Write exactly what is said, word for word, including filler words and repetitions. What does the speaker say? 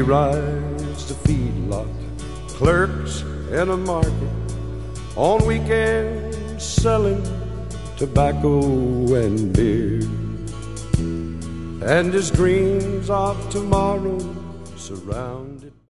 rides the feedlot, clerks in a market, on weekends selling tobacco and beer. And his dreams of tomorrow surround